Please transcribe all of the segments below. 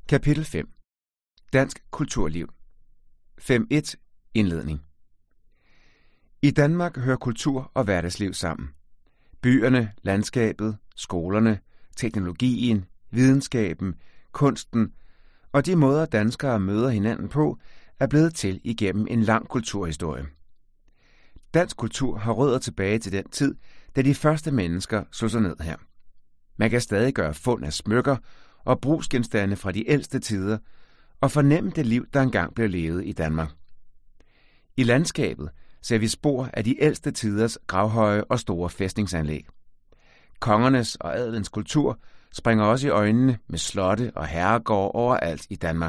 Kapitel 5. Dansk kulturliv. 5.1. Indledning. I Danmark hører kultur og hverdagsliv sammen. Byerne, landskabet, skolerne, teknologien, videnskaben, kunsten og de måder danskere møder hinanden på, er blevet til igennem en lang kulturhistorie. Dansk kultur har rødder tilbage til den tid, da de første mennesker slog sig ned her. Man kan stadig gøre fund af smykker og brugsgenstande fra de ældste tider og fornemme det liv, der engang blev levet i Danmark. I landskabet ser vi spor af de ældste tiders gravhøje og store fæstningsanlæg. Kongernes og adelens kultur springer også i øjnene med slotte og herregårde overalt i Danmark.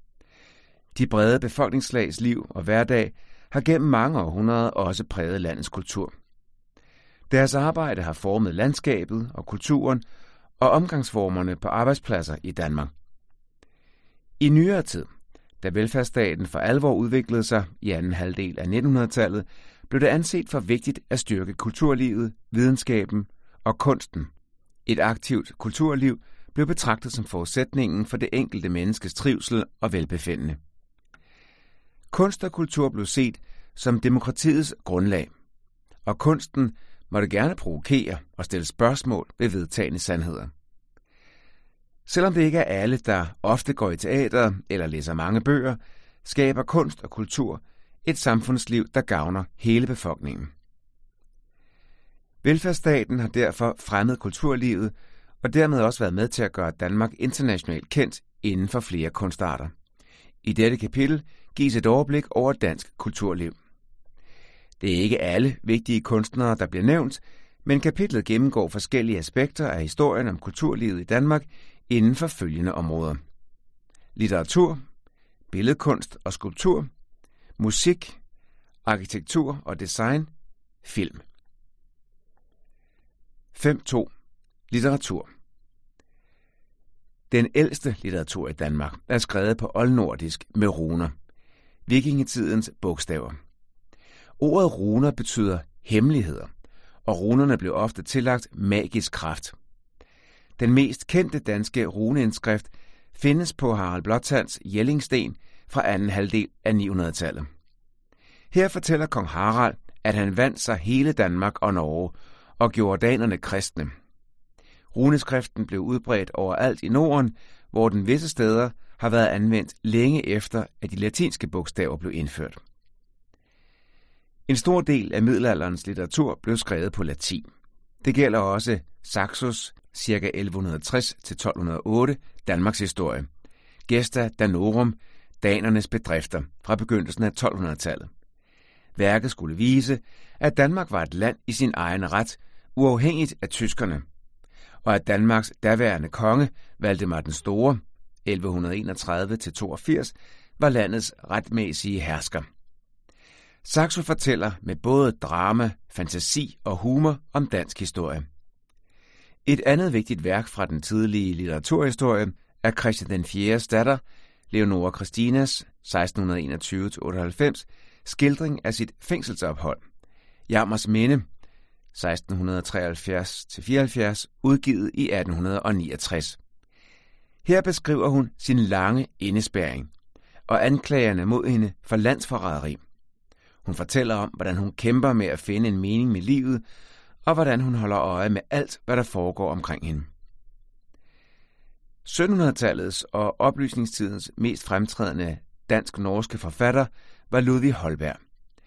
De brede befolkningslags liv og hverdag har gennem mange århundreder også præget landets kultur. Deres arbejde har formet landskabet og kulturen og omgangsformerne på arbejdspladser i Danmark. I nyere tid, da velfærdsstaten for alvor udviklede sig i anden halvdel af 1900-tallet, blev det anset for vigtigt at styrke kulturlivet, videnskaben og kunsten. Et aktivt kulturliv blev betragtet som forudsætningen for det enkelte menneskes trivsel og velbefindende. Kunst og kultur blev set som demokratiets grundlag, og kunsten måtte gerne provokere og stille spørgsmål ved vedtagne sandheder. Selvom det ikke er alle, der ofte går i teater eller læser mange bøger, skaber kunst og kultur et samfundsliv, der gavner hele befolkningen. Velfærdsstaten har derfor fremmet kulturlivet og dermed også været med til at gøre Danmark internationalt kendt inden for flere kunstarter. I dette kapitel gives et overblik over dansk kulturliv. Det er ikke alle vigtige kunstnere, der bliver nævnt, men kapitlet gennemgår forskellige aspekter af historien om kulturlivet i Danmark inden for følgende områder: litteratur, billedkunst og skulptur, musik, arkitektur og design, film. 5.2. Litteratur. Den ældste litteratur i Danmark er skrevet på oldnordisk med runer, vikingetidens bogstaver. Ordet runer betyder hemmeligheder, og runerne blev ofte tillagt magisk kraft. Den mest kendte danske runeindskrift findes på Harald Blåtands Jellingsten fra anden halvdel af 900-tallet. Her fortæller kong Harald, at han vandt sig hele Danmark og Norge og gjorde danerne kristne. Runeskriften blev udbredt overalt i Norden, hvor den visse steder har været anvendt længe efter, at de latinske bogstaver blev indført. En stor del af middelalderens litteratur blev skrevet på latin. Det gælder også Saxos ca. 1160-1208 Danmarks historie, Gesta Danorum, danernes bedrifter fra begyndelsen af 1200-tallet. Værket skulle vise, at Danmark var et land i sin egen ret, uafhængigt af tyskerne, og at Danmarks daværende konge, Valdemar den Store, 1131-82, var landets retmæssige hersker. Saxo fortæller med både drama, fantasi og humor om dansk historie. Et andet vigtigt værk fra den tidlige litteraturhistorie er Christian den 4. datter, Leonora Christinas, 1621-98, skildring af sit fængselsophold, Jammers Minde, 1673-74, udgivet i 1869. Her beskriver hun sin lange indespærring og anklagerne mod hende for landsforræderi. Hun fortæller om, hvordan hun kæmper med at finde en mening med livet, og hvordan hun holder øje med alt, hvad der foregår omkring hende. 1700-tallets og oplysningstidens mest fremtrædende dansk-norske forfatter var Ludvig Holberg,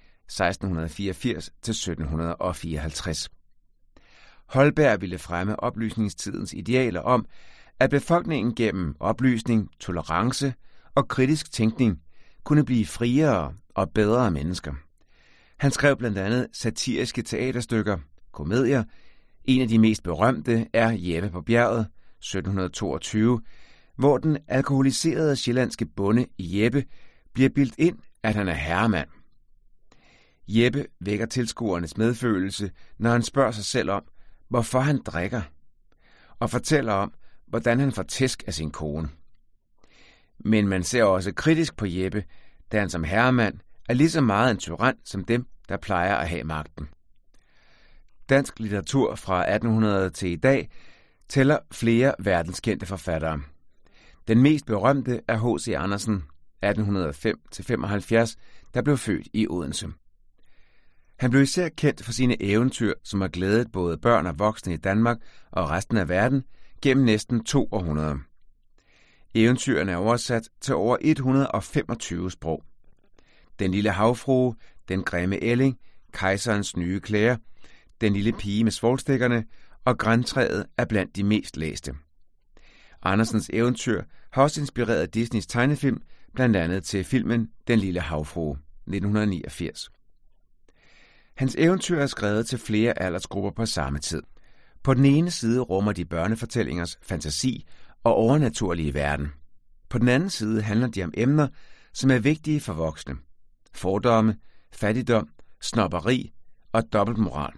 1684-1754. Holberg ville fremme oplysningstidens idealer om, at befolkningen gennem oplysning, tolerance og kritisk tænkning kunne blive friere og bedre mennesker. Han skrev blandt andet satiriske teaterstykker, komedier. En af de mest berømte er Jeppe på bjerget, 1722, hvor den alkoholiserede sjællandske bonde Jeppe bliver bildt ind, at han er herremand. Jeppe vækker tilskuernes medfølelse, når han spørger sig selv om, hvorfor han drikker, og fortæller om, hvordan han får tæsk af sin kone. Men man ser også kritisk på Jeppe, da han som herremand er lige så meget en tyran som dem, der plejer at have magten. Dansk litteratur fra 1800 til i dag tæller flere verdenskendte forfattere. Den mest berømte er H.C. Andersen, 1805-75, der blev født i Odense. Han blev især kendt for sine eventyr, som har glædet både børn og voksne i Danmark og resten af verden gennem næsten 2 århundreder. Eventyrene er oversat til over 125 sprog. Den lille havfrue, Den grimme ælling, Kejserens nye klæder, Den lille pige med svovlstikkerne og Grantræet er blandt de mest læste. Andersens eventyr har også inspireret Disneys tegnefilm, blandt andet til filmen Den lille havfrue, 1989. Hans eventyr er skrevet til flere aldersgrupper på samme tid. På den ene side rummer de børnefortællingers fantasi og overnaturlige verden. På den anden side handler de om emner, som er vigtige for voksne. Fordomme, fattigdom, snobberi og dobbeltmoral.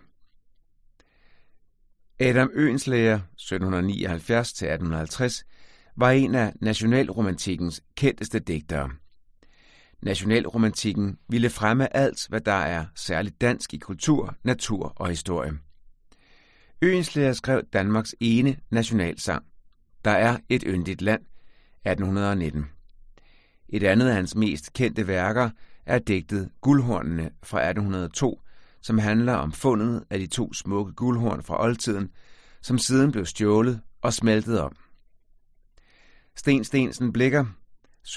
Adam Oehlenschläger, 1779-1850, var en af nationalromantikkens kendteste digtere. Nationalromantikken ville fremme alt, hvad der er særligt dansk i kultur, natur og historie. Oehlenschläger skrev Danmarks ene nationalsang, Der er et yndigt land, 1819. Et andet af hans mest kendte værker er digtet Guldhornene fra 1802, som handler om fundet af de 2 smukke guldhorn fra oldtiden, som siden blev stjålet og smeltet om. Sten Steensen Blicher, 1782-1848,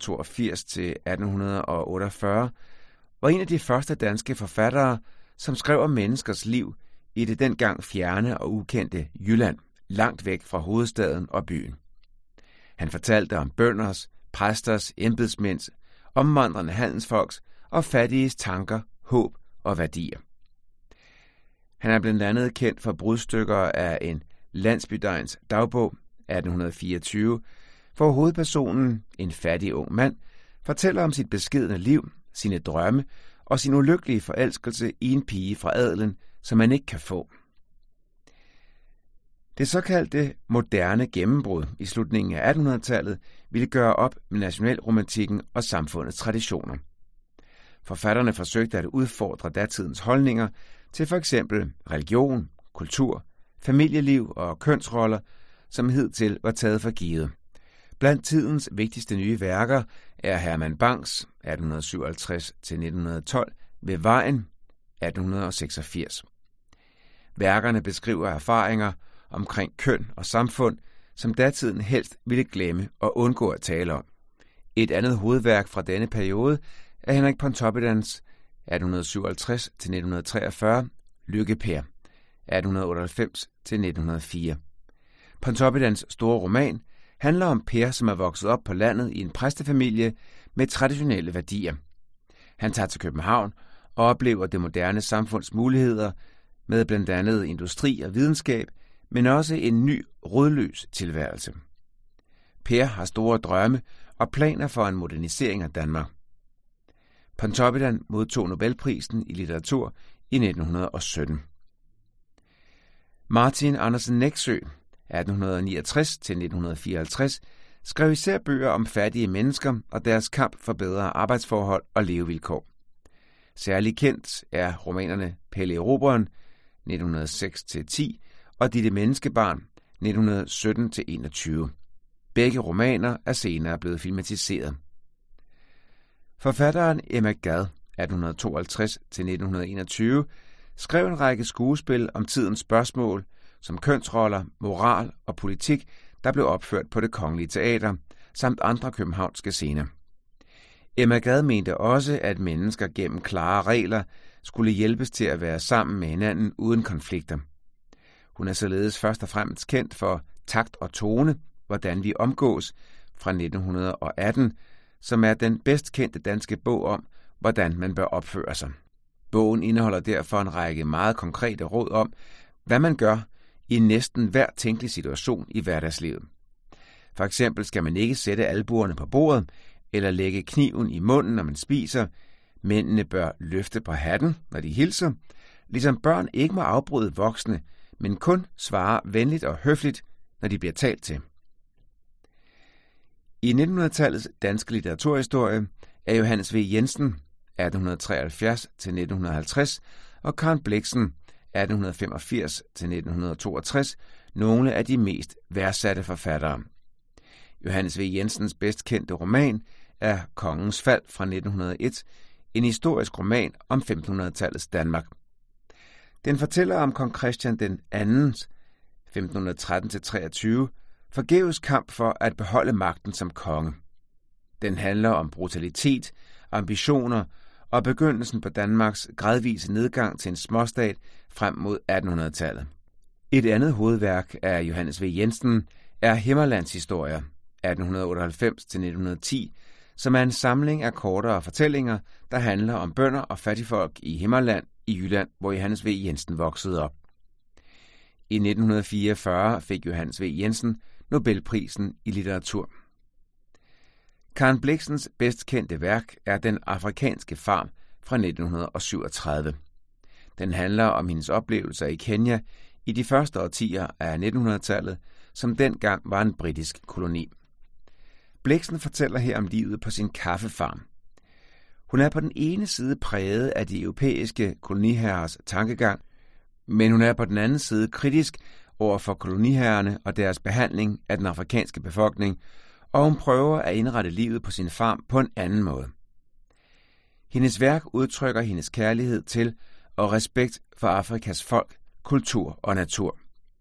var en af de første danske forfattere, som skrev om menneskers liv i det dengang fjerne og ukendte Jylland, langt væk fra hovedstaden og byen. Han fortalte om bønders, præsters, embedsmænds, omvandrende handelsfolks og fattiges tanker, håb og værdier. Han er blandt andet kendt for brudstykker af en landsbydegns dagbog, 1824, hvor hovedpersonen, en fattig ung mand, fortæller om sit beskedne liv, sine drømme og sin ulykkelige forelskelse i en pige fra adelen, som man ikke kan få. Det såkaldte moderne gennembrud i slutningen af 1800-tallet ville gøre op med nationalromantikken og samfundets traditioner. Forfatterne forsøgte at udfordre datidens holdninger til for eksempel religion, kultur, familieliv og kønsroller, som hidtil var taget for givet. Blandt tidens vigtigste nye værker er Herman Bangs 1857-1912 Ved vejen 1886. Værkerne beskriver erfaringer omkring køn og samfund, som datiden helst ville glemme og undgå at tale om. Et andet hovedværk fra denne periode er Henrik Pontoppidans 1857-1943 Lykke-Per 1898-1904. Pontoppidans store roman handler om Per, som er vokset op på landet i en præstefamilie med traditionelle værdier. Han tager til København og oplever det moderne samfunds muligheder med blandt andet industri og videnskab, men også en ny rodløs tilværelse. Per har store drømme og planer for en modernisering af Danmark. Pontoppidan modtog Nobelprisen i litteratur i 1917. Martin Andersen Nexø, 1869-1954, skrev især bøger om fattige mennesker og deres kamp for bedre arbejdsforhold og levevilkår. Særlig kendt er romanerne Pelle Erobreren, 1906-10, og Ditte Menneskebarn, 1917-21. Begge romaner er senere blevet filmatiseret. Forfatteren Emma Gad, 1852-1921, skrev en række skuespil om tidens spørgsmål, som kønsroller, moral og politik, der blev opført på Det Kongelige Teater, samt andre københavnske scener. Emma Gad mente også, at mennesker gennem klare regler skulle hjælpes til at være sammen med hinanden uden konflikter. Hun er således først og fremmest kendt for Takt og tone, hvordan vi omgås, fra 1918, som er den bedst kendte danske bog om, hvordan man bør opføre sig. Bogen indeholder derfor en række meget konkrete råd om, hvad man gør i næsten hver tænkelig situation i hverdagslivet. For eksempel skal man ikke sætte albuerne på bordet, eller lægge kniven i munden, når man spiser. Mændene bør løfte på hatten, når de hilser, ligesom børn ikke må afbryde voksne, men kun svare venligt og høfligt, når de bliver talt til. I 1900-tallets danske litteraturhistorie er Johannes V. Jensen, 1873-1950, og Karen Blixen, 1885-1962, nogle af de mest værdsatte forfattere. Johannes V. Jensens bedst kendte roman er Kongens Fald fra 1901, en historisk roman om 1500-tallets Danmark. Den fortæller om kong Christian den 2. 1513-23 forgæves kamp for at beholde magten som konge. Den handler om brutalitet, ambitioner og begyndelsen på Danmarks gradvise nedgang til en småstat frem mod 1800-tallet. Et andet hovedværk af Johannes V. Jensen er Himmerlandshistorier 1898-1910, som er en samling af kortere fortællinger, der handler om bønder og fattigfolk i Himmerland i Jylland, hvor Johannes V. Jensen voksede op. I 1944 fik Johannes V. Jensen Nobelprisen i litteratur. Karen Blixens bedst kendte værk er Den afrikanske farm fra 1937. Den handler om hendes oplevelser i Kenya i de første årtier af 1900-tallet, som dengang var en britisk koloni. Blixen fortæller her om livet på sin kaffefarm. Hun er på den ene side præget af de europæiske koloniherrers tankegang, men hun er på den anden side kritisk over for koloniherrerne og deres behandling af den afrikanske befolkning, og hun prøver at indrette livet på sin farm på en anden måde. Hendes værk udtrykker hendes kærlighed til og respekt for Afrikas folk, kultur og natur.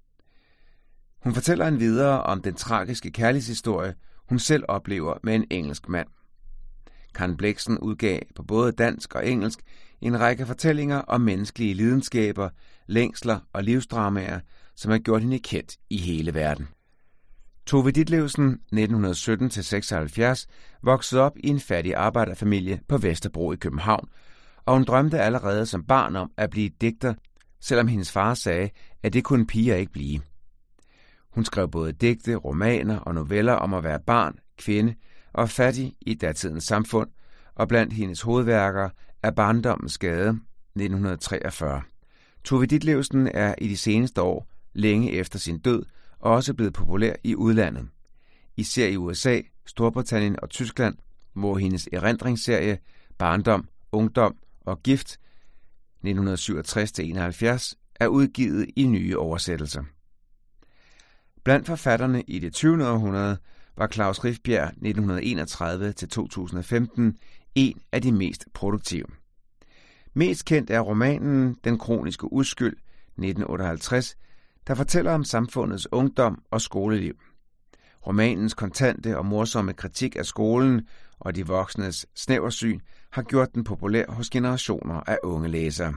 Hun fortæller endvidere om den tragiske kærlighedshistorie, hun selv oplever med en engelsk mand. Karen Blixen udgav på både dansk og engelsk en række fortællinger om menneskelige lidenskaber, længsler og livsdramaer, som har gjort hende kendt i hele verden. Tove Ditlevsen, 1917-76, voksede op i en fattig arbejderfamilie på Vesterbro i København, og hun drømte allerede som barn om at blive digter, selvom hendes far sagde, at det kunne piger ikke blive. Hun skrev både digte, romaner og noveller om at være barn, kvinde og fattig i datidens samfund, og blandt hendes hovedværker er Barndommens skade, 1943. Tove Ditlevsen er i de seneste år, længe efter sin død, også blevet populær i udlandet. Især i USA, Storbritannien og Tyskland, hvor hendes erindringsserie Barndom, Ungdom og Gift 1967-71 er udgivet i nye oversættelser. Blandt forfatterne i det 20. århundrede var Klaus Rifbjerg 1931-2015 en af de mest produktive. Mest kendt er romanen Den kroniske uskyld 1958, der fortæller om samfundets ungdom og skoleliv. Romanens kontante og morsomme kritik af skolen og de voksnes snæversyn har gjort den populær hos generationer af unge læsere.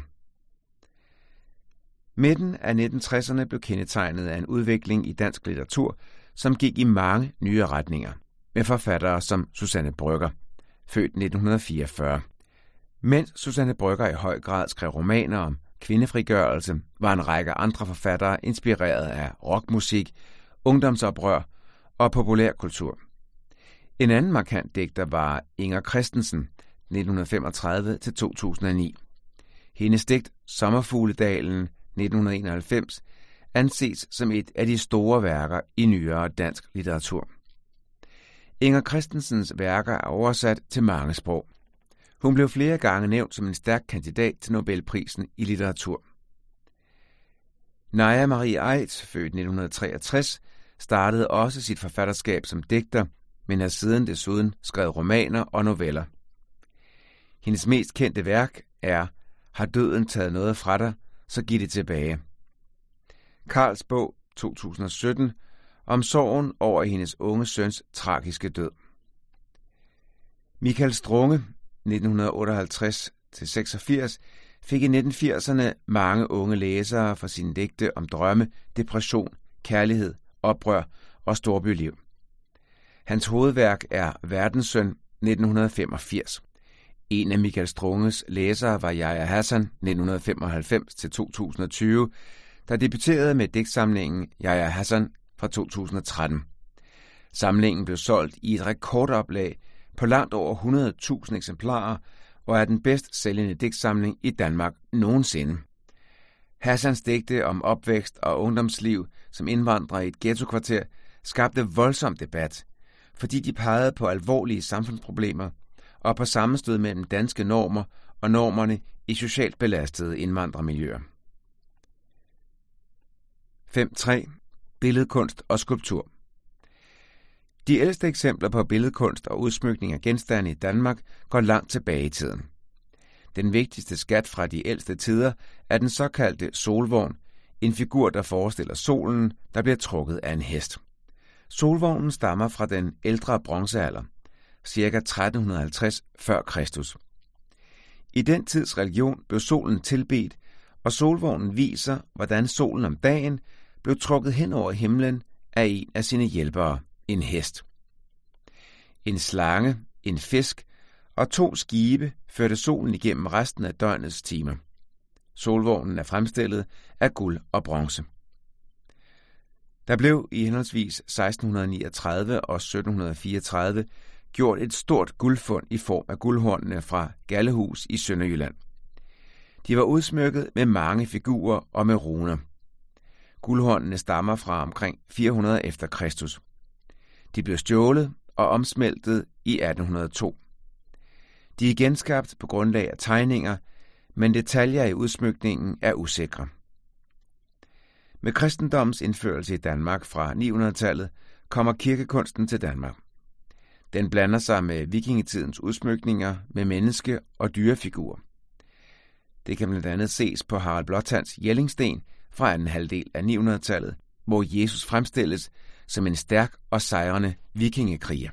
Midten af 1960'erne blev kendetegnet af en udvikling i dansk litteratur, som gik i mange nye retninger, med forfattere som Susanne Brøgger, født 1944. Mens Susanne Brøgger i høj grad skrev romaner om kvindefrigørelse, var en række andre forfattere inspireret af rockmusik, ungdomsoprør og populærkultur. En anden markant digter var Inger Christensen, 1935-2009. Hendes digt Sommerfugledalen, 1991, anses som et af de store værker i nyere dansk litteratur. Inger Christensens værker er oversat til mange sprog. Hun blev flere gange nævnt som en stærk kandidat til Nobelprisen i litteratur. Naja Marie Aidt, født 1963, startede også sit forfatterskab som digter, men har siden desuden skrevet romaner og noveller. Hendes mest kendte værk er Har døden taget noget fra dig, så giv det tilbage. Karls bog 2017 om sorgen over hendes unge søns tragiske død. Michael Strunge 1958-86 fik i 1980'erne mange unge læsere for sine digte om drømme, depression, kærlighed, oprør og storbyliv. Hans hovedværk er Verdenssøn 1985. En af Michael Strunges læsere var Yahya Hassan 1995-2020, der debuterede med digtsamlingen Yahya Hassan fra 2013. Samlingen blev solgt i et rekordoplag på langt over 100.000 eksemplarer og er den bedst sælgende digtsamling i Danmark nogensinde. Hassans digte om opvækst og ungdomsliv som indvandrer i et ghettokvarter skabte voldsom debat, fordi de pegede på alvorlige samfundsproblemer og på sammenstød mellem danske normer og normerne i socialt belastede indvandrermiljøer. 5.3. Billedkunst og skulptur. De ældste eksempler på billedkunst og udsmykning af genstande i Danmark går langt tilbage i tiden. Den vigtigste skat fra de ældste tider er den såkaldte solvogn, en figur, der forestiller solen, der bliver trukket af en hest. Solvognen stammer fra den ældre bronzealder, ca. 1350 f.Kr. I den tids religion blev solen tilbedt, og solvognen viser, hvordan solen om dagen blev trukket hen over himlen af en af sine hjælpere, en hest. En slange, en fisk og 2 skibe førte solen igennem resten af døgnets timer. Solvognen er fremstillet af guld og bronze. Der blev i henholdsvis 1639 og 1734 gjort et stort guldfund i form af guldhornene fra Gallehus i Sønderjylland. De var udsmykket med mange figurer og med runer. Guldhornene stammer fra omkring 400 efter Kristus. De blev stjålet og omsmeltet i 1802. De er genskabt på grundlag af tegninger, men detaljer i udsmykningen er usikre. Med kristendommens indførelse i Danmark fra 900-tallet kommer kirkekunsten til Danmark. Den blander sig med vikingetidens udsmykninger med menneske- og dyrefigurer. Det kan blandt andet ses på Harald Blåtands Jellingsten fra anden halvdel af 900-tallet, hvor Jesus fremstilles som en stærk og sejrende vikingekriger.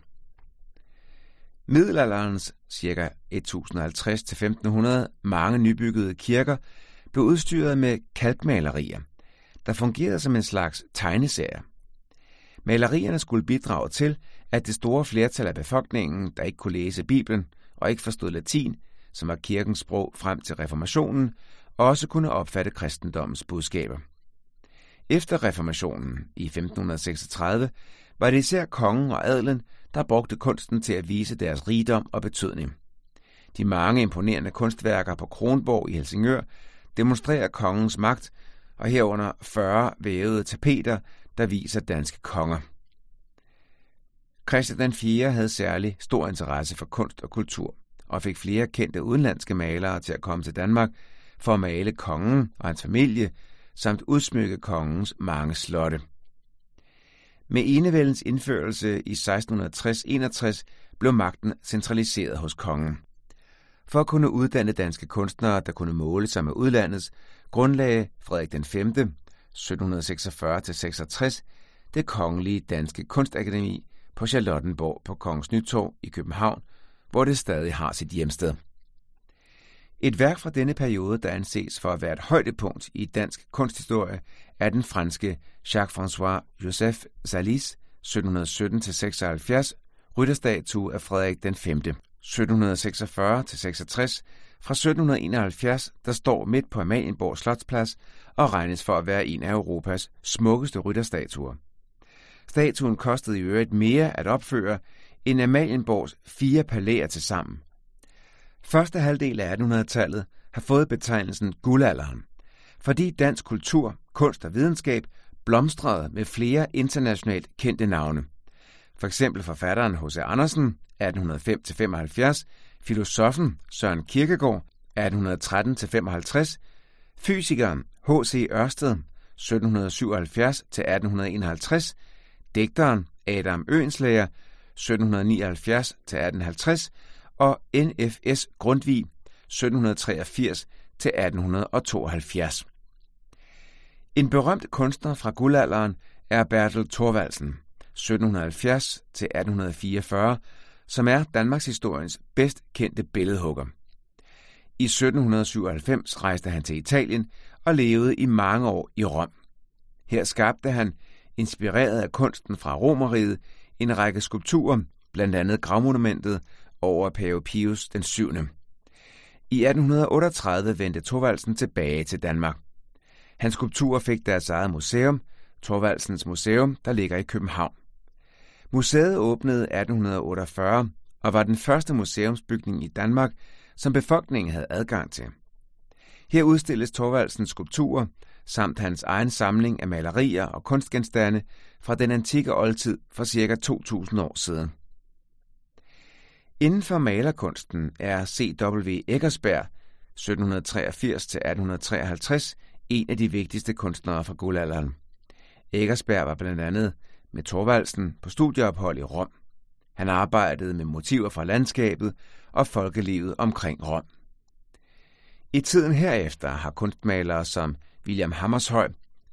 Middelalderens ca. 1050-1500 mange nybyggede kirker blev udstyret med kalkmalerier, der fungerede som en slags tegneserier. Malerierne skulle bidrage til, at det store flertal af befolkningen, der ikke kunne læse Bibelen og ikke forstod latin, som var kirkens sprog frem til reformationen, også kunne opfatte kristendommens budskaber. Efter reformationen i 1536 var det især kongen og adelen, der brugte kunsten til at vise deres rigdom og betydning. De mange imponerende kunstværker på Kronborg i Helsingør demonstrerer kongens magt, og herunder 40 vævede tapeter, der viser danske konger. Christian IV havde særlig stor interesse for kunst og kultur, og fik flere kendte udenlandske malere til at komme til Danmark for at male kongen og hans familie, samt udsmykke kongens mange slotte. Med enevældens indførelse i 1660-61 blev magten centraliseret hos kongen. For at kunne uddanne danske kunstnere, der kunne måle sig med udlandets, grundlagde Frederik V. 1746-66 det kongelige danske kunstakademi på Charlottenborg på Kongens Nytorv i København, hvor det stadig har sit hjemsted. Et værk fra denne periode, der anses for at være et højdepunkt i dansk kunsthistorie, er den franske Jacques-François Joseph Salis 1717-76 rytterstatue af Frederik V. 1746-66 fra 1771, der står midt på Amalienborg Slotsplads og regnes for at være en af Europas smukkeste rytterstatuer. Statuen kostede i øvrigt mere at opføre end Amalienborgs 4 palæer til sammen. Første halvdel af 1800-tallet har fået betegnelsen guldalderen, fordi dansk kultur, kunst og videnskab blomstrede med flere internationalt kendte navne. For eksempel forfatteren H.C. Andersen 1805-75, filosoffen Søren Kierkegaard 1813-55, fysikeren H.C. Ørsted 1777-1851, digteren Adam Oehlenschläger 1779-1850 og N.F.S. Grundtvig 1783-1872. En berømt kunstner fra guldalderen er Bertel Thorvaldsen 1770-1844, som er Danmarks historiens bedst kendte billedhugger. I 1797 rejste han til Italien og levede i mange år i Rom. Her skabte han, inspireret af kunsten fra Romerriget, en række skulpturer, blandt andet gravmonumentet over Pave Pius den 7. I 1838 vendte Thorvaldsen tilbage til Danmark. Hans skulpturer fik deres eget museum, Thorvaldsens Museum, der ligger i København. Museet åbnede 1848 og var den første museumsbygning i Danmark, som befolkningen havde adgang til. Her udstilles Thorvaldsens skulpturer samt hans egen samling af malerier og kunstgenstande fra den antikke oldtid for ca. 2000 år siden. Inden for malerkunsten er C.W. Eckersberg 1783-1853 en af de vigtigste kunstnere fra guldalderen. Eckersberg var blandt andet med Thorvaldsen på studieophold i Rom. Han arbejdede med motiver fra landskabet og folkelivet omkring Rom. I tiden herefter har kunstmalere som William Hammershøi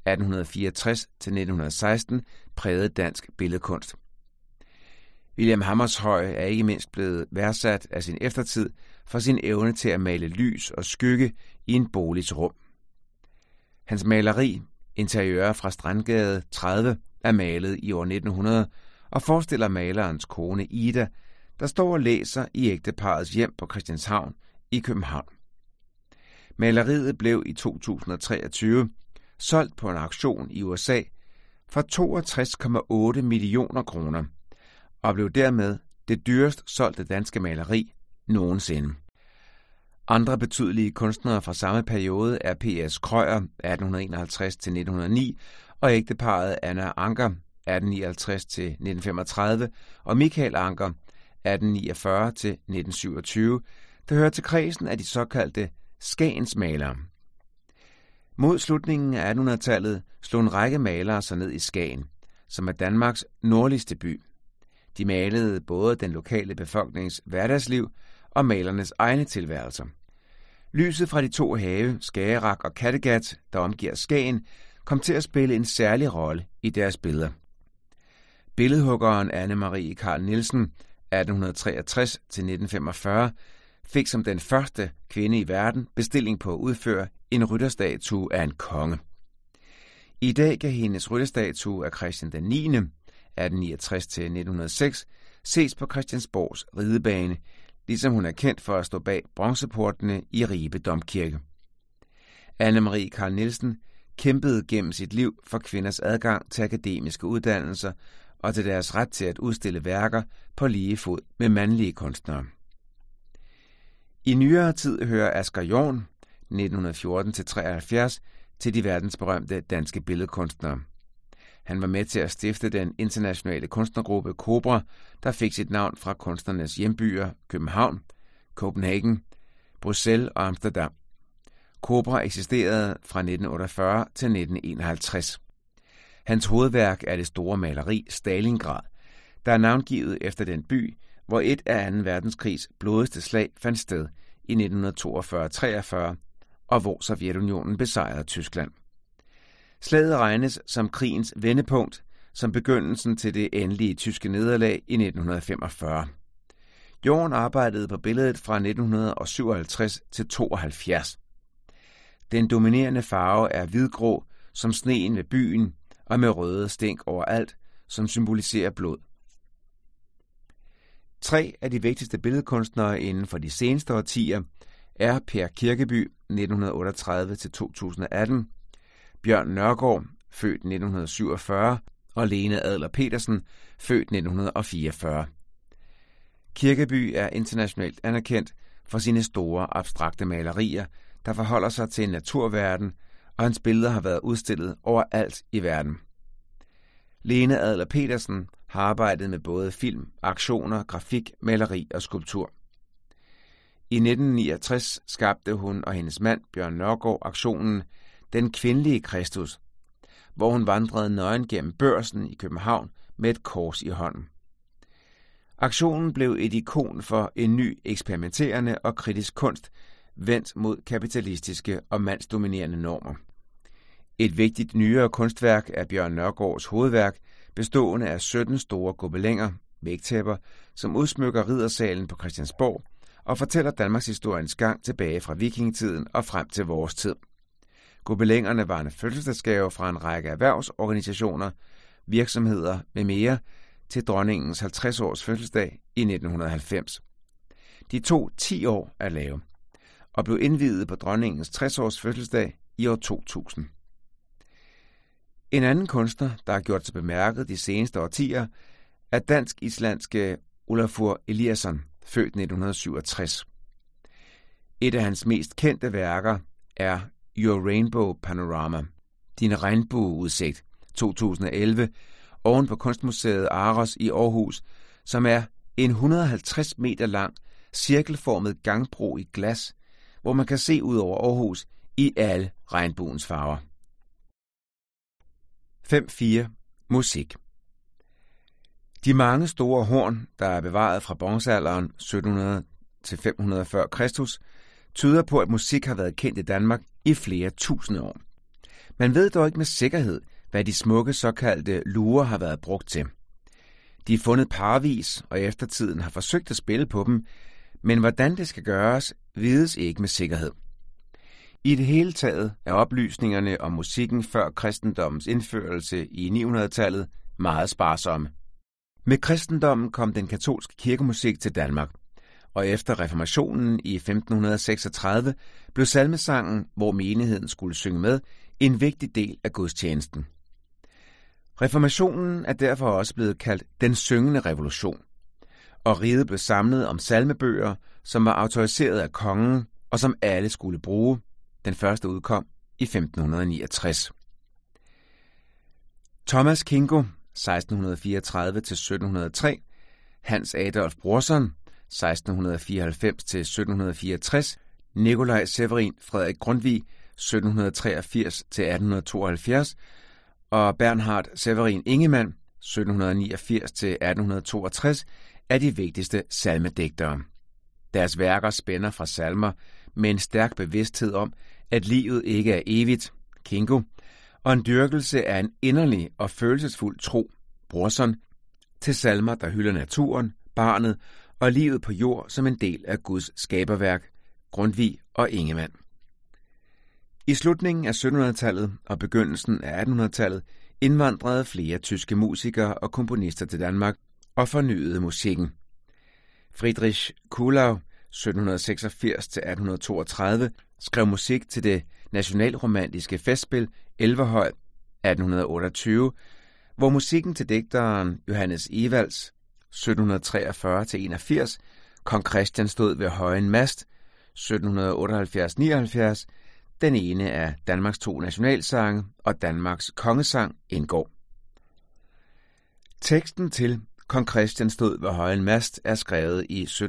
(1864-1916) præget dansk billedkunst. William Hammershøi er ikke mindst blevet værdsat af sin eftertid for sin evne til at male lys og skygge i en boligs rum. Hans maleri, Interiører fra Strandgade 30, er malet i år 1900 og forestiller malerens kone Ida, der står og læser i ægteparrets hjem på Christianshavn i København. Maleriet blev i 2023 solgt på en auktion i USA for 62,8 millioner kroner og blev dermed det dyrest solgte danske maleri nogensinde. Andre betydelige kunstnere fra samme periode er P.S. Krøyer (1851-1909) og ægteparret Anna Ancher (1859-1935) og Michael Ancher (1849-1927), der hører til kredsen af de såkaldte Skagensmalere. Mod slutningen af 1800-tallet slog en række malere sig ned i Skagen, som er Danmarks nordligste by. De malede både den lokale befolknings hverdagsliv og malernes egne tilværelser. Lyset fra de to have, Skagerrak og Kattegat, der omgiver Skagen, kom til at spille en særlig rolle i deres billeder. Billedhuggeren Anne Marie Carl Nielsen (1863-1945) fik som den første kvinde i verden bestilling på at udføre en rytterstatue af en konge. I dag kan hendes rytterstatue af Christian den 9. (1869-1906) ses på Christiansborgs ridebane, ligesom hun er kendt for at stå bag bronzeportene i Ribe Domkirke. Anne Marie Carl Nielsen kæmpede gennem sit liv for kvinders adgang til akademiske uddannelser og til deres ret til at udstille værker på lige fod med mandlige kunstnere. I nyere tid hører Asger Jorn (1914-73) til de verdensberømte danske billedkunstnere. Han var med til at stifte den internationale kunstnergruppe Cobra, der fik sit navn fra kunstnernes hjembyer København, Copenhagen, Bruxelles og Amsterdam. Cobra eksisterede fra 1948 til 1951. Hans hovedværk er det store maleri Stalingrad, der er navngivet efter den by, hvor et af 2. verdenskrigs blodigste slag fandt sted i 1942-43, og hvor Sovjetunionen besejrede Tyskland. Slaget regnes som krigens vendepunkt, som begyndelsen til det endelige tyske nederlag i 1945. Jorn arbejdede på billedet fra 1957 til 72. Den dominerende farve er hvidgrå, som sneen ved byen, og med røde stænk overalt, som symboliserer blod. 3 af de vigtigste billedkunstnere inden for de seneste årtier er Per Kirkeby (1938-2018), Bjørn Nørgaard (født 1947) og Lene Adler Petersen (født 1944). Kirkeby er internationalt anerkendt for sine store abstrakte malerier, der forholder sig til en naturverden, og hans billeder har været udstillet overalt i verden. Lene Adler Petersen har arbejdet med både film, aktioner, grafik, maleri og skulptur. I 1969 skabte hun og hendes mand Bjørn Nørgaard aktionen Den kvindelige Kristus, hvor hun vandrede nøgen gennem Børsen i København med et kors i hånden. Aktionen blev et ikon for en ny eksperimenterende og kritisk kunst, vendt mod kapitalistiske og mandsdominerende normer. Et vigtigt nyere kunstværk er Bjørn Nørgaards hovedværk, bestående af 17 store gobelænger, vægtæpper, som udsmykker riddersalen på Christiansborg og fortæller Danmarks historiens gang tilbage fra vikingetiden og frem til vores tid. Gobelængerne var en fødselsdagsgave fra en række erhvervsorganisationer, virksomheder med mere til dronningens 50-års fødselsdag i 1990. De tog 10 år at lave og blev indviet på dronningens 60-års fødselsdag i år 2000. En anden kunstner, der har gjort sig bemærket de seneste årtier, er dansk-islandske Olafur Eliasson, født 1967. Et af hans mest kendte værker er Your Rainbow Panorama, Din regnbueudsigt, 2011, oven på Kunstmuseet Aros i Aarhus, som er en 150 meter lang, cirkelformet gangbro i glas, hvor man kan se ud over Aarhus i alle regnbuens farver. 5.4. Musik. De mange store horn, der er bevaret fra bronzealderen 1700 til 500 før Kristus, tyder på, at musik har været kendt i Danmark i flere tusinde år. Man ved dog ikke med sikkerhed, hvad de smukke såkaldte lurer har været brugt til. De er fundet parvis, og eftertiden har forsøgt at spille på dem, men hvordan det skal gøres, vides ikke med sikkerhed. I det hele taget er oplysningerne om musikken før kristendommens indførelse i 900-tallet meget sparsomme. Med kristendommen kom den katolske kirkemusik til Danmark, og efter reformationen i 1536 blev salmesangen, hvor menigheden skulle synge med, en vigtig del af gudstjenesten. Reformationen er derfor også blevet kaldt den syngende revolution, og riget blev samlet om salmebøger, som var autoriseret af kongen og som alle skulle bruge. Den første udkom i 1569. Thomas Kingo, 1634-1703, Hans Adolf Brorson, 1694-1764, Nikolaj Severin Frederik Grundtvig, 1783-1872, og Bernhard Severin Ingemann, 1789-1862, er de vigtigste salmedigtere. Deres værker spænder fra salmer med en stærk bevidsthed om, at livet ikke er evigt, Kingo, og en dyrkelse af en inderlig og følelsesfuld tro, Brorson, til salmer, der hylder naturen, barnet og livet på jord som en del af Guds skaberværk, Grundtvig og Ingemann. I slutningen af 1700-tallet og begyndelsen af 1800-tallet indvandrede flere tyske musikere og komponister til Danmark og fornyede musikken. Friedrich Kuhlau, 1786-1832, skrev musik til det nationalromantiske festspil Elverhøj 1828, hvor musikken til digteren Johannes Ewalds 1743-81, Kong Christian stod ved højen mast 1778-79, den ene af Danmarks 2 nationalsange og Danmarks kongesang, indgår. Teksten til Kong Christian stod ved højen mast er skrevet i 1778-79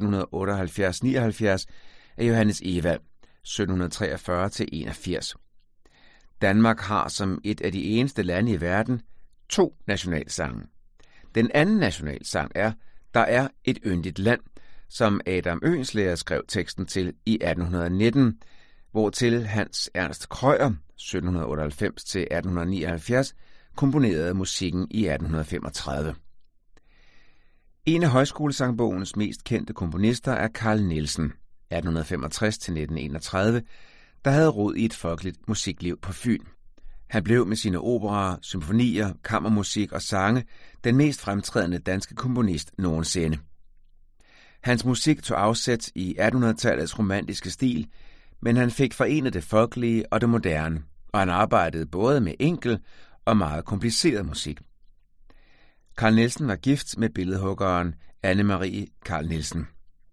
af Johannes Ewald 1743-81. Danmark har som et af de eneste lande i verden 2 nationalsange. Den anden nationalsang er Der er et yndigt land, som Adam Oehlenschläger skrev teksten til i 1819, hvortil Hans Ernst Krøyer 1798-1879 komponerede musikken i 1835. En af højskolesangbogens mest kendte komponister er Carl Nielsen, 1865-1931, der havde rod i et folkeligt musikliv på Fyn. Han blev med sine operaer, symfonier, kammermusik og sange den mest fremtrædende danske komponist nogensinde. Hans musik tog afsæt i 1800-tallets romantiske stil, men han fik forenet det folkelige og det moderne, og han arbejdede både med enkel og meget kompliceret musik. Carl Nielsen var gift med billedhuggeren Anne-Marie Carl Nielsen.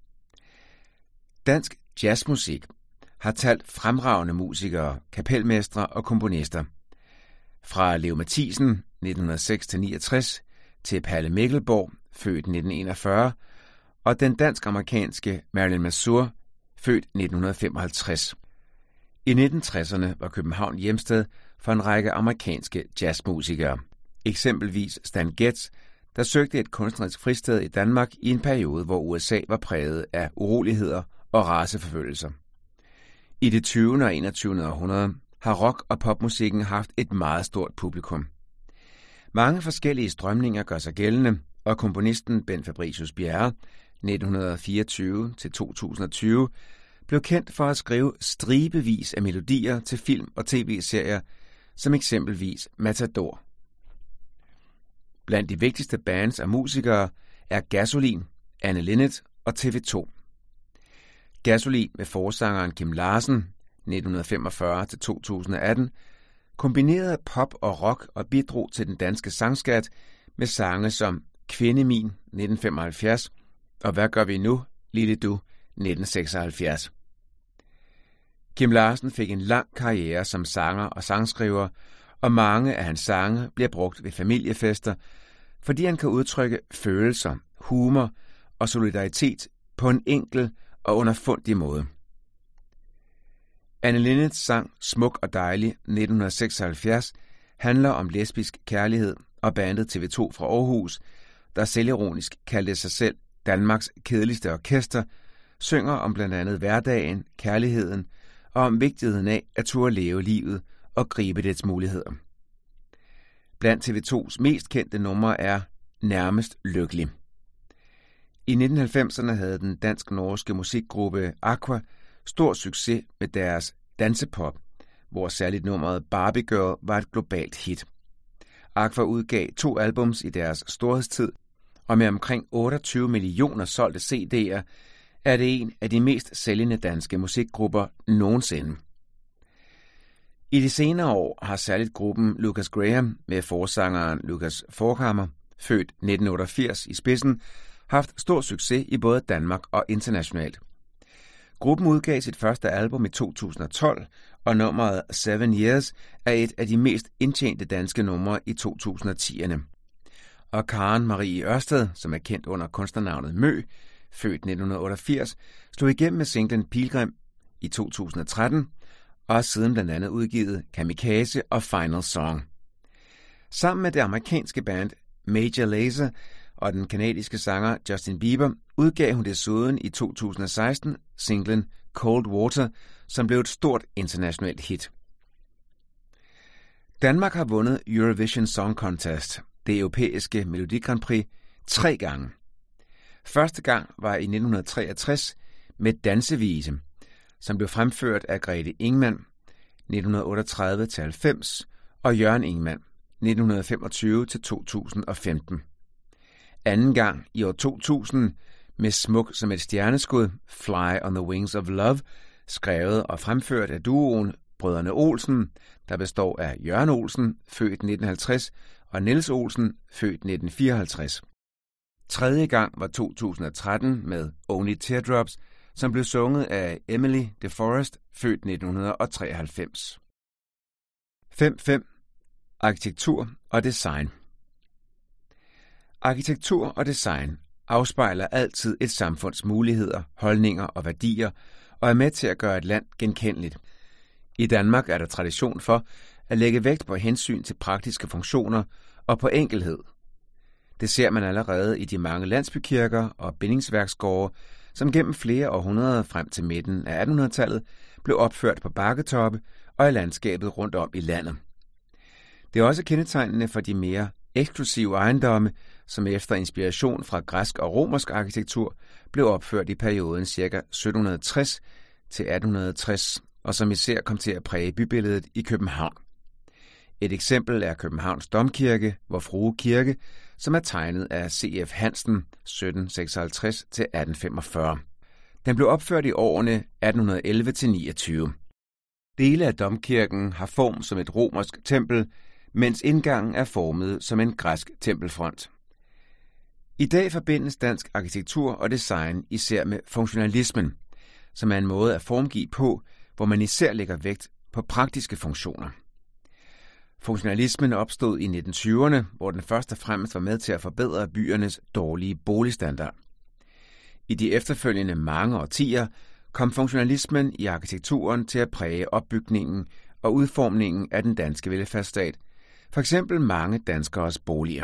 Dansk jazzmusik har talt fremragende musikere, kapelmestre og komponister. Fra Leo Mathisen 1906-69 til Palle Mikkelborg, født 1941, og den dansk-amerikanske Marilyn Mazur, født 1955. I 1960'erne var København hjemsted for en række amerikanske jazzmusikere. Eksempelvis Stan Getz, der søgte et kunstnerisk fristed i Danmark i en periode, hvor USA var præget af uroligheder og raceforfølgelser. I det 20. og 21. århundrede har rock- og popmusikken haft et meget stort publikum. Mange forskellige strømninger gør sig gældende, og komponisten Ben Fabricius Bjerre, 1924-2020, blev kendt for at skrive stribevis af melodier til film- og tv-serier, som eksempelvis Matador. Blandt de vigtigste bands af musikere er Gasolin, Anne Linnet og TV2. Gasolin med forsangeren Kim Larsen, 1945-2018, kombinerede pop og rock og bidrog til den danske sangskat med sange som Kvinde min, 1975, og Hvad gør vi nu, lille du, 1976. Kim Larsen fik en lang karriere som sanger og sangskriver, og mange af hans sange bliver brugt ved familiefester, fordi han kan udtrykke følelser, humor og solidaritet på en enkel og underfundig måde. Anne Linnets sang Smuk og dejlig 1976 handler om lesbisk kærlighed, og bandet TV2 fra Aarhus der selvironisk kaldte sig selv Danmarks kedeligste orkester, synger om blandt andet hverdagen, kærligheden og om vigtigheden af at turde leve livet og gribe dets muligheder. Blandt TV2's mest kendte numre er Nærmest lykkelig. I 1990'erne havde den dansk-norske musikgruppe Aqua stor succes med deres dansepop, hvor særligt nummeret Barbie Girl var et globalt hit. Aqua udgav 2 albums i deres storhedstid, og med omkring 28 millioner solgte CD'er er det en af de mest sælgende danske musikgrupper nogensinde. I de senere år har særligt gruppen Lucas Graham med forsangeren Lucas Forchhammer, født 1988 i spidsen, haft stor succes i både Danmark og internationalt. Gruppen udgav sit første album i 2012, og nummeret 7 Years er et af de mest indtjente danske numre i 2010'erne. Og Karen Marie Ørsted, som er kendt under kunstnernavnet Mø, født 1988, slog igennem med singlen Pilgrim i 2013, og har siden blandt andet udgivet Kamikaze og Final Song. Sammen med det amerikanske band Major Lazer og den kanadiske sanger Justin Bieber udgav hun desuden i 2016 singlen Cold Water, som blev et stort internationalt hit. Danmark har vundet Eurovision Song Contest, det europæiske Melodi Grand Prix, 3 gange. Første gang var i 1963 med Dansevise, som blev fremført af Grete Ingmann 1938-90 og Jørgen Ingmann 1925-2015. Anden gang i år 2000 med Smuk som et stjerneskud, Fly on the Wings of Love, skrevet og fremført af duoen Brødrene Olsen, der består af Jørgen Olsen, født 1950, og Niels Olsen, født 1954. Tredje gang var 2013 med Only Teardrops, som blev sunget af Emily DeForest, født 1993. 5.5. Arkitektur og design. Arkitektur og design afspejler altid et samfunds muligheder, holdninger og værdier, og er med til at gøre et land genkendeligt. I Danmark er der tradition for at lægge vægt på hensyn til praktiske funktioner og på enkelhed. Det ser man allerede i de mange landsbykirker og bindingsværksgårde, som gennem flere århundreder frem til midten af 1800-tallet blev opført på bakketoppe og i landskabet rundt om i landet. Det er også kendetegnende for de mere eksklusive ejendomme, som efter inspiration fra græsk og romersk arkitektur blev opført i perioden ca. 1760 til 1860, og som især kom til at præge bybilledet i København. Et eksempel er Københavns Domkirke, Vor Frue Kirke, som er tegnet af C.F. Hansen 1756 til 1845. Den blev opført i årene 1811 til 29. Dele af domkirken har form som et romersk tempel, mens indgangen er formet som en græsk tempelfront. I dag forbindes dansk arkitektur og design især med funktionalismen, som er en måde at formgive på, hvor man især lægger vægt på praktiske funktioner. Funktionalismen opstod i 1920'erne, hvor den først og fremmest var med til at forbedre byernes dårlige boligstandard. I de efterfølgende mange årtier kom funktionalismen i arkitekturen til at præge opbygningen og udformningen af den danske velfærdsstat, for eksempel mange danskeres boliger.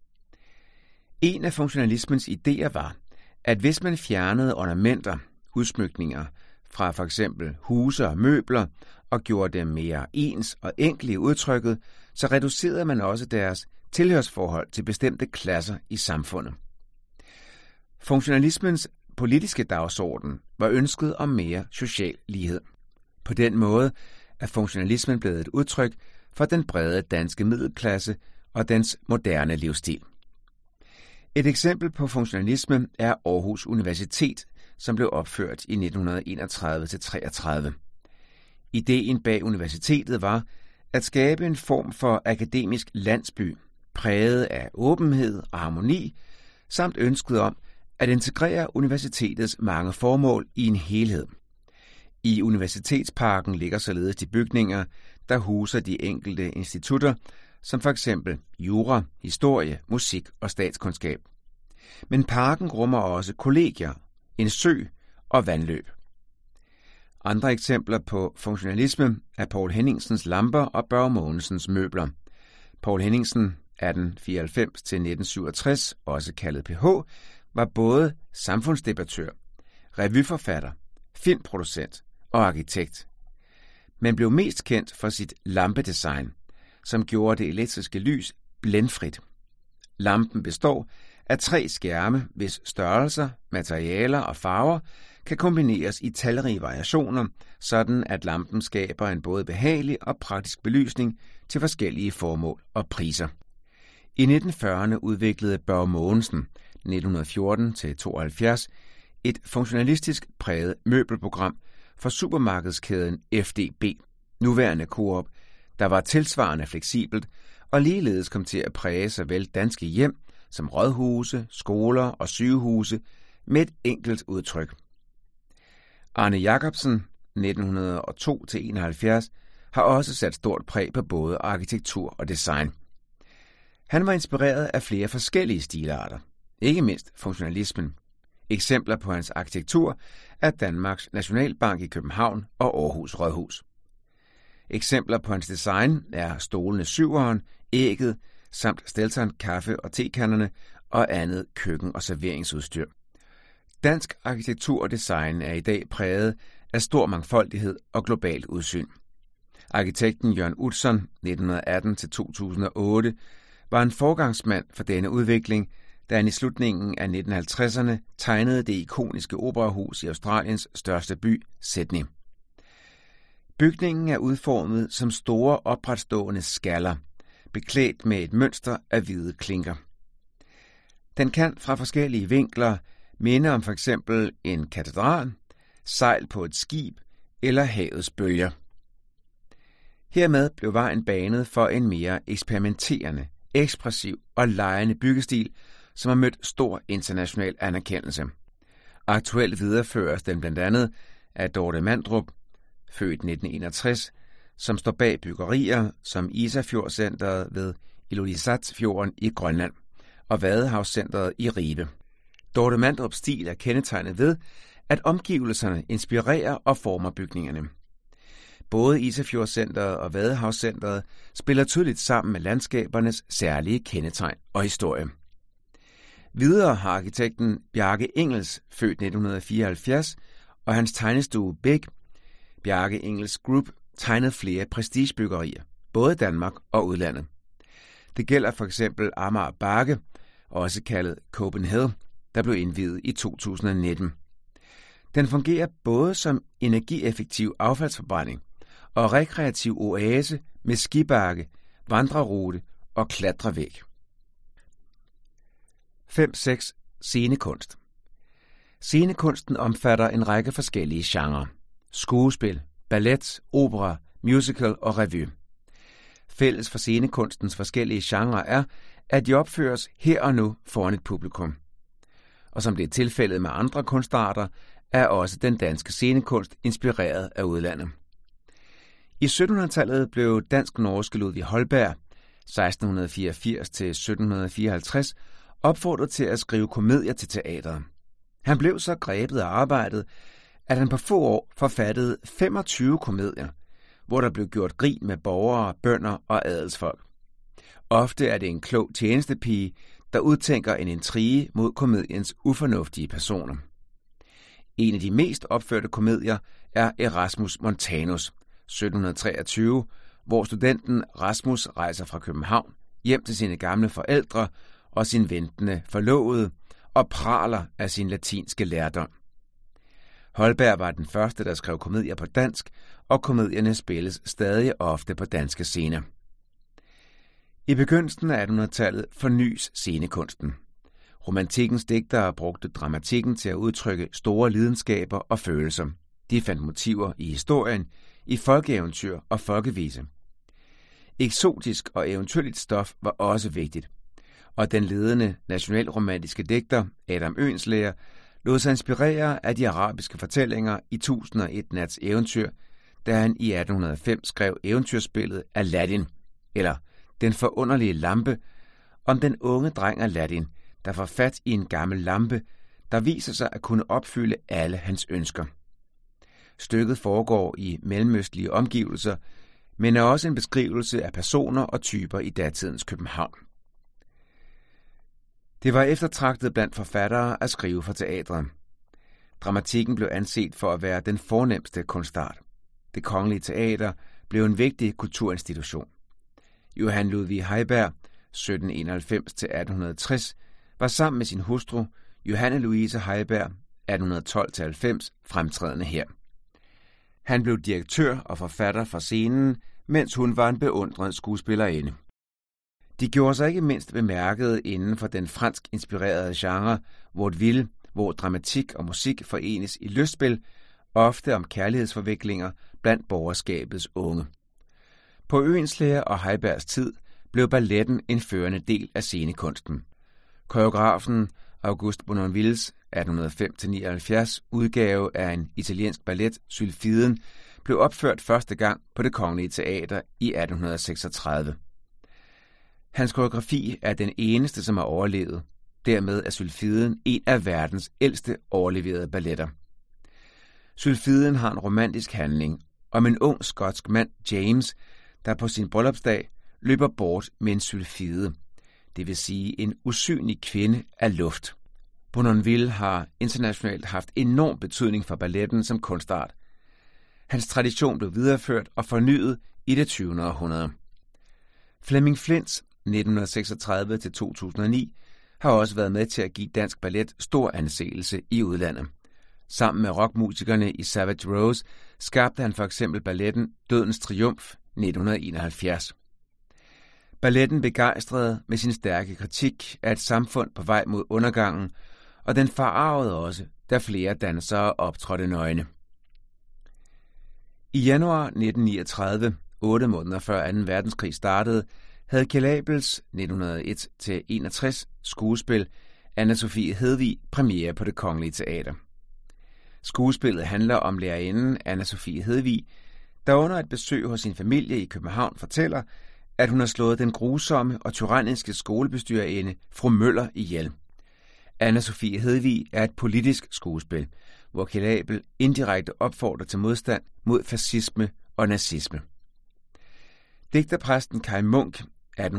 En af funktionalismens idéer var, at hvis man fjernede ornamenter, udsmykninger fra for eksempel huse og møbler og gjorde dem mere ens og enkle i udtrykket, så reducerede man også deres tilhørsforhold til bestemte klasser i samfundet. Funktionalismens politiske dagsorden var ønsket om mere social lighed. På den måde er funktionalismen blevet et udtryk for den brede danske middelklasse og dens moderne livsstil. Et eksempel på funktionalisme er Aarhus Universitet, som blev opført i 1931-33. Ideen bag universitetet var at skabe en form for akademisk landsby, præget af åbenhed og harmoni, samt ønsket om at integrere universitetets mange formål i en helhed. I universitetsparken ligger således de bygninger, der huser de enkelte institutter, som for eksempel jura, historie, musik og statskundskab. Men parken rummer også kollegier, en sø og vandløb. Andre eksempler på funktionalisme er Poul Henningsens lamper og Børge Mogensens møbler. Poul Henningsen 1894-1967, også kaldet PH, var både samfundsdebattør, revyforfatter, filmproducent og arkitekt, men blev mest kendt for sit lampedesign, som gjorde det elektriske lys blændfrit. Lampen består af 3 skærme, hvis størrelser, materialer og farver kan kombineres i talrige variationer, sådan at lampen skaber en både behagelig og praktisk belysning til forskellige formål og priser. I 1940'erne udviklede Børge Mogensen 1914-72 et funktionalistisk præget møbelprogram for supermarkedskæden FDB, nuværende Coop, der var tilsvarende fleksibelt og ligeledes kom til at præge såvel danske hjem som rådhuse, skoler og sygehuse med et enkelt udtryk. Arne Jacobsen 1902-71 har også sat stort præg på både arkitektur og design. Han var inspireret af flere forskellige stilarter, ikke mindst funktionalismen. Eksempler på hans arkitektur er Danmarks Nationalbank i København og Aarhus Rådhus. Eksempler på hans design er stolene Syveren, ægget samt Stelton kaffe- og tekanderne og andet køkken- og serveringsudstyr. Dansk arkitektur og design er i dag præget af stor mangfoldighed og globalt udsyn. Arkitekten Jørgen Utzon 1918-2008 var en forgangsmand for denne udvikling, da han i slutningen af 1950'erne tegnede det ikoniske operahus i Australiens største by, Sydney. Bygningen er udformet som store opretstående skaller, beklædt med et mønster af hvide klinker. Den kan fra forskellige vinkler minde om for eksempel en katedral, sejl på et skib eller havets bølger. Hermed blev vejen banet for en mere eksperimenterende, ekspressiv og legende byggestil, som har mødt stor international anerkendelse. Aktuelt videreføres den blandt andet af Dorte Mandrup, født 1961, som står bag byggerier som Isafjordcentret ved Ilulissatfjorden i Grønland og Vadehavscentret i Ribe. Dorte Mandrups stil er kendetegnet ved, at omgivelserne inspirerer og former bygningerne. Både Isafjordcentret og Vadehavscentret spiller tydeligt sammen med landskabernes særlige kendetegn og historie. Videre har arkitekten Bjarke Ingels, født 1974, og hans tegnestue Big, Bjarke Ingels Group, tegnet flere prestigebyggerier, både Danmark og udlandet. Det gælder for eksempel Amager Bakke, også kaldet Copenhagen, der blev indviet i 2019. Den fungerer både som energieffektiv affaldsforbrænding og rekreativ oase med skibakke, vandrerute og klatrevæg. 5.6. Scenekunst. Scenekunsten omfatter en række forskellige genrer: skuespil, ballet, opera, musical og revy. Fælles for scenekunstens forskellige genrer er, at de opføres her og nu foran et publikum. Og som det er tilfældet med andre kunstarter, er også den danske scenekunst inspireret af udlandet. I 1700-tallet blev dansk-norske Ludvig Holberg, 1684-1754, opfordret til at skrive komedier til teatret. Han blev så grebet af arbejdet, at han på få år forfattede 25 komedier, hvor der blev gjort grin med borgere, bønder og adelsfolk. Ofte er det en klog tjenestepige, der udtænker en intrige mod komediens ufornuftige personer. En af de mest opførte komedier er Erasmus Montanus, 1723, hvor studenten Rasmus rejser fra København hjem til sine gamle forældre og sin ventende forlovede og praler af sin latinske lærdom. Holberg var den første, der skrev komedier på dansk, og komedierne spilles stadig ofte på danske scener. I begyndelsen af 1800-tallet fornyes scenekunsten. Romantikkens digtere brugte dramatikken til at udtrykke store lidenskaber og følelser. De fandt motiver i historien, i folkeeventyr og folkevise. Eksotisk og eventyrligt stof var også vigtigt, og den ledende nationalromantiske digter Adam Oehlenschläger lod sig inspirere af de arabiske fortællinger i 1001 Nats eventyr, da han i 1805 skrev eventyrspillet Aladdin, eller Den forunderlige lampe, om den unge dreng Aladdin, der får fat i en gammel lampe, der viser sig at kunne opfylde alle hans ønsker. Stykket foregår i mellemøstlige omgivelser, men er også en beskrivelse af personer og typer i datidens København. Det var eftertragtet blandt forfattere at skrive for teatret. Dramatikken blev anset for at være den fornemste kunstart. Det Kongelige Teater blev en vigtig kulturinstitution. Johann Ludvig Heiberg, 1791-1860, var sammen med sin hustru, Johanne Louise Heiberg, 1812-90, fremtrædende her. Han blev direktør og forfatter for scenen, mens hun var en beundret skuespillerinde. De gjorde sig ikke mindst bemærket inden for den fransk inspirerede genre vaudeville, hvor dramatik og musik forenes i lystspil, ofte om kærlighedsforviklinger blandt borgerskabets unge. På Oehlenschläger og Heibergs tid blev balletten en førende del af scenekunsten. Koreografen Auguste Bournonvilles 1805-79 udgave af en italiensk ballet, Sylfiden, blev opført første gang på Det Kongelige Teater i 1836. Hans koreografi er den eneste, som har overlevet. Dermed er Sylfiden en af verdens ældste overleverede balletter. Sylfiden har en romantisk handling om en ung skotsk mand, James, der på sin bryllupsdag løber bort med en sylfide, det vil sige en usynlig kvinde af luft. Bournonville har internationalt haft enorm betydning for balletten som kunstart. Hans tradition blev videreført og fornyet i det 20. århundrede. Flemming Flints 1936-2009 har også været med til at give dansk ballet stor anseelse i udlandet. Sammen med rockmusikerne i Savage Rose skabte han for eksempel balletten Dødens Triumf 1971. Balletten begejstrede med sin stærke kritik af et samfund på vej mod undergangen, og den forarvede også, da flere dansere optrådte nøgne. I januar 1939, 8 måneder før 2. verdenskrig startede, havde Kjeld Abels 1901-61 skuespil Anna Sophie Hedvig premiere på Det Kongelige Teater. Skuespillet handler om lærerinden Anna Sophie Hedvig, der under et besøg hos sin familie i København fortæller, at hun har slået den grusomme og tyranniske skolebestyrerinde fru Møller ihjel. Anna Sophie Hedvig er et politisk skuespil, hvor Kjeld Abel indirekte opfordrer til modstand mod fascisme og nazisme. Digterpræsten Kaj Munk 1898-1944,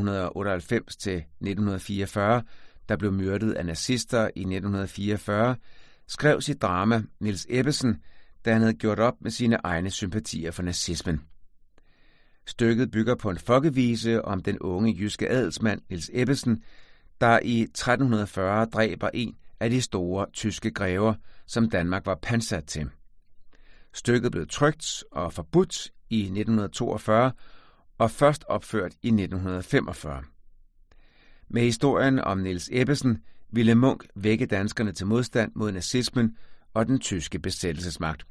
der blev myrdet af nazister i 1944, skrev sit drama Niels Ebbesen, da han havde gjort op med sine egne sympatier for nazismen. Stykket bygger på en folkevise om den unge jyske adelsmand Niels Ebbesen, der i 1340 dræber en af de store tyske grever, som Danmark var pansat til. Stykket blev trykt og forbudt i 1942 og først opført i 1945. Med historien om Niels Ebbesen ville Munk vække danskerne til modstand mod nazismen og den tyske besættelsesmagt.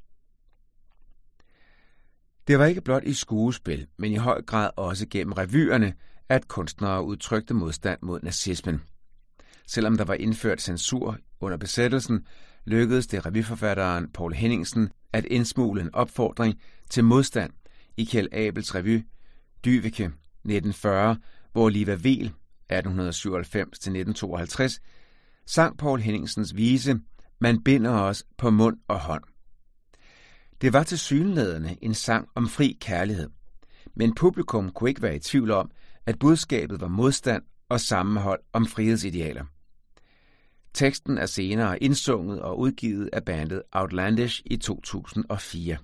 Det var ikke blot i skuespil, men i høj grad også gennem revyerne, at kunstnere udtrykte modstand mod nazismen. Selvom der var indført censur under besættelsen, lykkedes det revyforfatteren Poul Henningsen at indsmugle en opfordring til modstand i Kjeld Abels revy Dyveke 1940, hvor Liva Weel 1897-1952 sang Poul Henningsens vise Man binder os på mund og hånd. Det var tilsyneladende en sang om fri kærlighed, men publikum kunne ikke være i tvivl om, at budskabet var modstand og sammenhold om frihedsidealer. Teksten er senere indsunget og udgivet af bandet Outlandish i 2004.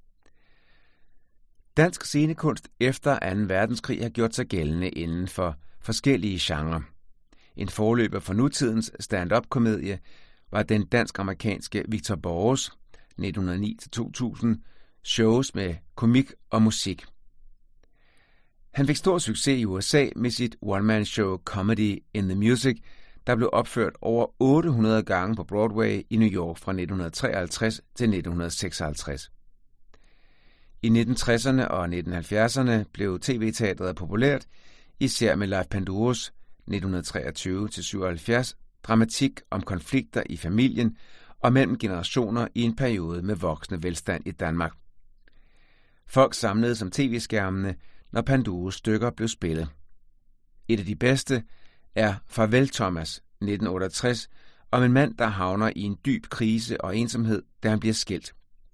Dansk scenekunst efter 2. verdenskrig har gjort sig gældende inden for forskellige genrer. En forløber for nutidens stand-up-komedie var den dansk-amerikanske Victor Borges 1909-2000 shows med komik og musik. Han fik stor succes i USA med sit one-man-show Comedy in the Music, der blev opført over 800 gange på Broadway i New York fra 1953 til 1956. I 1960'erne og 1970'erne blev tv-teatret populært, især med Leif Panduros 1923-77 dramatik om konflikter i familien og mellem generationer i en periode med voksende velstand i Danmark. Folk samlede som tv-skærmene, når Panduros stykker blev spillet. Et af de bedste er Farvel Thomas 1968, om en mand, der havner i en dyb krise og ensomhed, da han bliver skilt.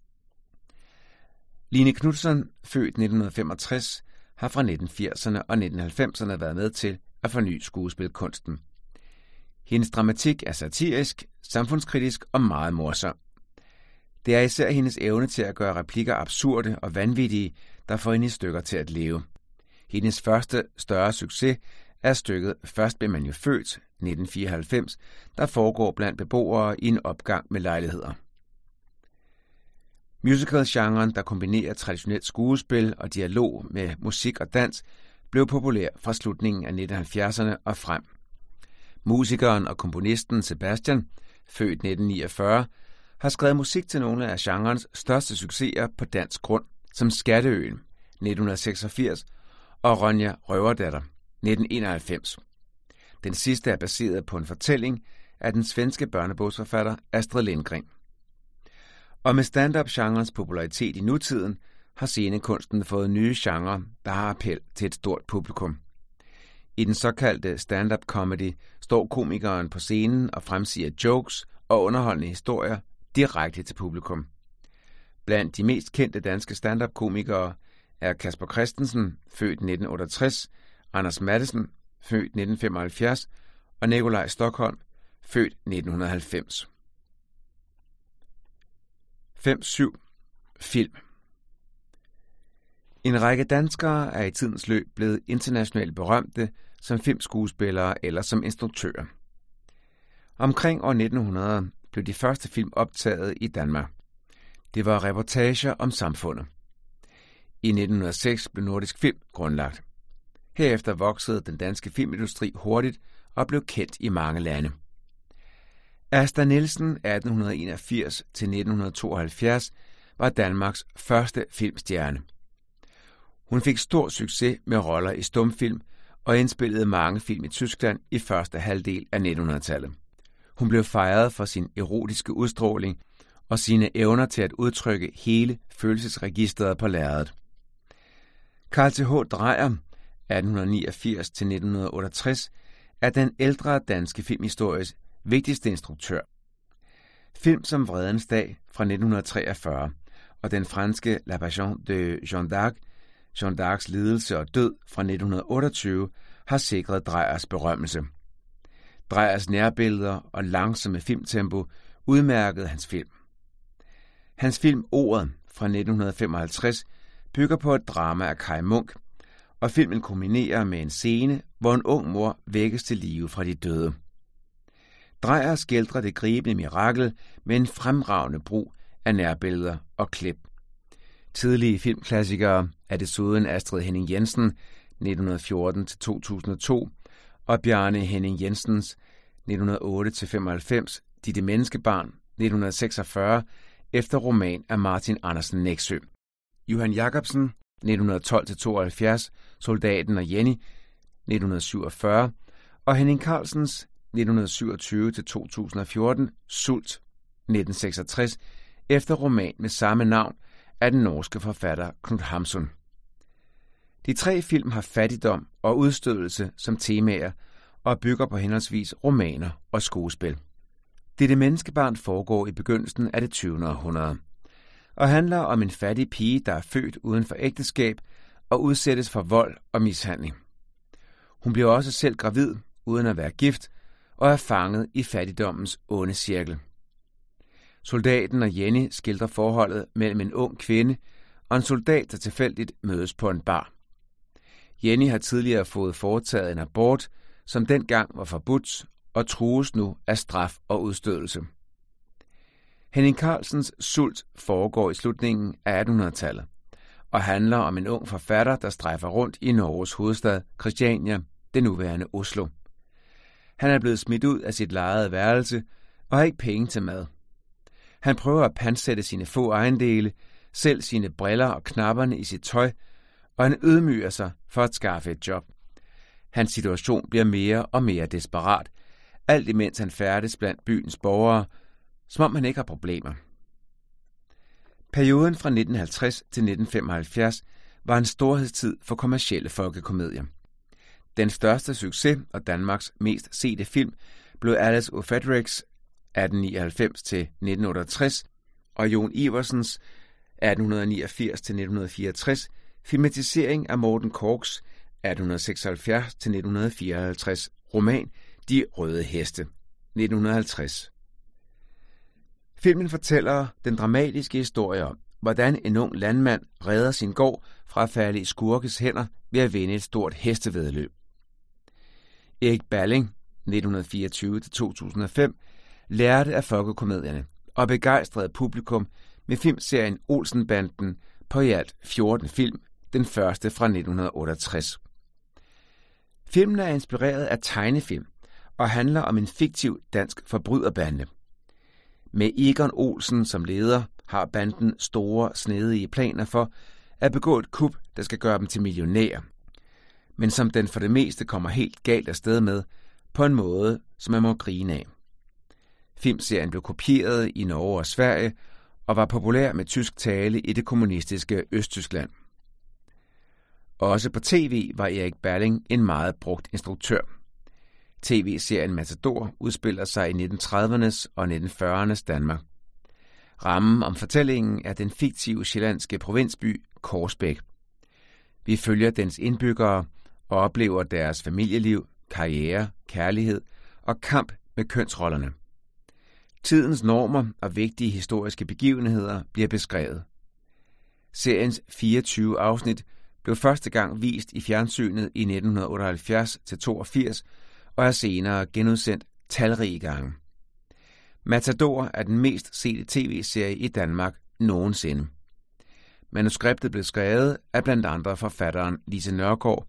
Line Knutzon, født 1965, har fra 1980'erne og 1990'erne været med til at forny skuespilkunsten. Hendes dramatik er satirisk, samfundskritisk og meget morsom. Det er især hendes evne til at gøre replikker absurde og vanvittige, der får hende i stykker til at leve. Hendes første større succes er stykket Først blev man jo født, 1994, der foregår blandt beboere i en opgang med lejligheder. Musical-genren, der kombinerer traditionelt skuespil og dialog med musik og dans, blev populær fra slutningen af 1970'erne og frem. Musikeren og komponisten Sebastian, født 1949, har skrevet musik til nogle af genrens største succeser på dansk grund, som Skatteøen, 1986, og Ronja Røverdatter, 1991. Den sidste er baseret på en fortælling af den svenske børnebogsforfatter Astrid Lindgren. Og med stand-up-genrens popularitet i nutiden, har scenekunsten fået nye genrer, der har appel til et stort publikum. I den såkaldte stand-up comedy står komikeren på scenen og fremsiger jokes og underholdende historier direkte til publikum. Blandt de mest kendte danske stand-up-komikere er Casper Christensen, født 1968, Anders Matthesen, født 1975, og Nikolaj Stokholm, født 1990. 5.7. Film. En række danskere er i tidens løb blevet internationalt berømte som filmskuespillere eller som instruktører. Omkring år 1900 blev de første film optaget i Danmark. Det var reportager om samfundet. I 1906 blev Nordisk Film grundlagt. Herefter voksede den danske filmindustri hurtigt og blev kendt i mange lande. Asta Nielsen 1881-1972 var Danmarks første filmstjerne. Hun fik stor succes med roller i stumfilm og indspillede mange film i Tyskland i første halvdel af 1900-tallet. Hun blev fejret for sin erotiske udstråling og sine evner til at udtrykke hele følelsesregisteret på lærredet. Carl Th. Dreyer 1889-1968 er den ældre danske filmhistories vigtigste instruktør. Film som Vredens dag fra 1943 og den franske La Passion de Jeanne d'Arc, Jeanne d'Arcs lidelse og død fra 1928 har sikret Dreyers berømmelse. Dreyers nærbilleder og langsomme filmtempo udmærkede hans film. Hans film Ordet fra 1955 bygger på et drama af Kai Munk, og filmen kulminerer med en scene, hvor en ung mor vækkes til live fra de døde. Dreyer skildrer det gribende mirakel med en fremragende brug af nærbilleder og klip. Tidlige filmklassikere er desuden Astrid Henning Jensen 1914-2002 og Bjarne Henning Jensens 1908-95 Ditte Menneskebarn 1946 efter roman af Martin Andersen Nexø. Johan Jacobsen 1912-72 Soldaten og Jenny 1947 og Henning Carlsens 1927-2014 Sult 1966 efter roman med samme navn af den norske forfatter Knut Hamsun. De tre film har fattigdom og udstødelse som temaer og bygger på henholdsvis romaner og skuespil. Ditte Menneskebarn foregår i begyndelsen af det 20. århundrede og handler om en fattig pige, der er født uden for ægteskab og udsættes for vold og mishandling. Hun bliver også selv gravid uden at være gift og er fanget i fattigdommens onde cirkel. Soldaten og Jenny skildrer forholdet mellem en ung kvinde og en soldat, der tilfældigt mødes på en bar. Jenny har tidligere fået foretaget en abort, som dengang var forbudt, og trues nu af straf og udstødelse. Henning Carlsens Sult foregår i slutningen af 1800-tallet og handler om en ung forfatter, der strejfer rundt i Norges hovedstad Christiania, det nuværende Oslo. Han er blevet smidt ud af sit lejede værelse og har ikke penge til mad. Han prøver at pantsætte sine få ejendele, selv sine briller og knapperne i sit tøj, og han ydmyger sig for at skaffe et job. Hans situation bliver mere og mere desperat, alt imens han færdes blandt byens borgere, som om han ikke har problemer. Perioden fra 1950 til 1975 var en storhedstid for kommercielle folkekomedier. Den største succes og Danmarks mest sete film blev Alice of Fredericks 1899-1968 og Jon Iversens 1889-1964 filmatisering af Morten Korchs 1876-1954 roman De Røde Heste 1950. Filmen fortæller den dramatiske historie om, hvordan en ung landmand redder sin gård fra at falde i skurkes hænder ved at vinde et stort hestevæddeløb. Erik Balling, 1924-2005, lærte af folkekomedierne og begejstrede publikum med filmserien Olsenbanden på i alt 14 film, den første fra 1968. Filmen er inspireret af tegnefilm og handler om en fiktiv dansk forbryderbande. Med Egon Olsen som leder har banden store, snedige planer for at begå et kup, der skal gøre dem til millionærer, men som den for det meste kommer helt galt afsted med, på en måde, som man må grine af. Filmserien blev kopieret i Norge og Sverige og var populær med tysk tale i det kommunistiske Østtyskland. Også på tv var Erik Balling en meget brugt instruktør. TV-serien Matador udspiller sig i 1930'ernes og 1940'ernes Danmark. Rammen om fortællingen er den fiktive sjællandske provinsby Korsbæk. Vi følger dens indbyggere og oplever deres familieliv, karriere, kærlighed og kamp med kønsrollerne. Tidens normer og vigtige historiske begivenheder bliver beskrevet. Seriens 24 afsnit blev første gang vist i fjernsynet i 1978-82 og er senere genudsendt talrige gange. Matador er den mest sete tv-serie i Danmark nogensinde. Manuskriptet blev skrevet af blandt andre forfatteren Lise Nørgaard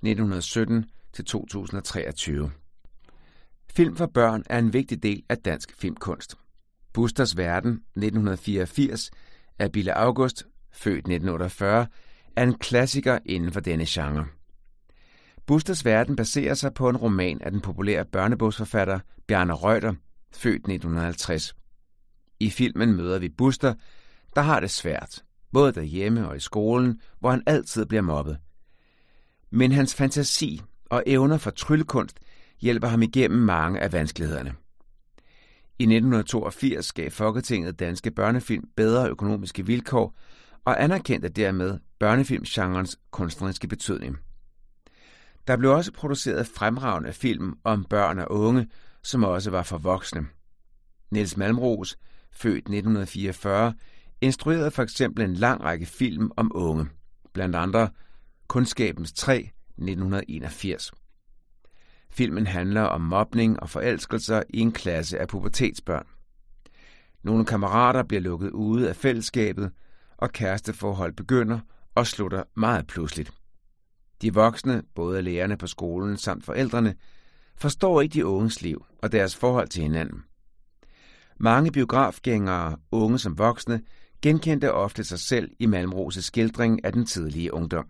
1917-2023. Film for børn er en vigtig del af dansk filmkunst. Busters Verden 1984 af Bille August, født 1948, er en klassiker inden for denne genre. Busters Verden baserer sig på en roman af den populære børnebogsforfatter Bjarne Reuter, født 1950. I filmen møder vi Buster, der har det svært, både derhjemme og i skolen, hvor han altid bliver mobbet. Men hans fantasi og evner for tryllekunst hjælper ham igennem mange af vanskelighederne. I 1982 gav Folketinget danske børnefilm bedre økonomiske vilkår og anerkendte dermed børnefilmgenrens kunstneriske betydning. Der blev også produceret fremragende film om børn og unge, som også var for voksne. Niels Malmros, født 1944, instruerede for eksempel en lang række film om unge, blandt andre Kundskabens træ 1981. Filmen handler om mobning og forelskelser i en klasse af pubertetsbørn. Nogle kammerater bliver lukket ude af fællesskabet, og kæresteforhold begynder og slutter meget pludseligt. De voksne, både lærerne på skolen samt forældrene, forstår ikke de unges liv og deres forhold til hinanden. Mange biografgængere, unge som voksne, genkendte ofte sig selv i Malmros' skildring af den tidlige ungdom.